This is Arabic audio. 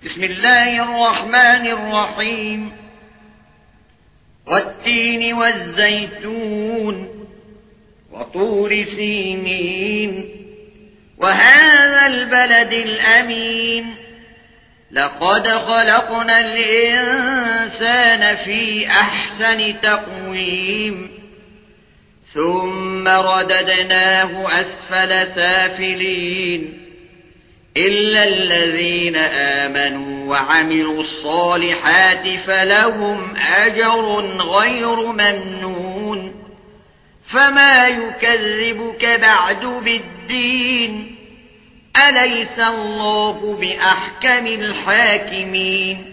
بسم الله الرحمن الرحيم. والتين والزيتون وطور سينين وهذا البلد الأمين لقد خلقنا الإنسان في أحسن تقويم ثم رددناه أسفل سافلين إلا الذين آمنوا وعملوا الصالحات فلهم أجر غير ممنون فما يكذبك بعد بالدين أليس الله بأحكم الحاكمين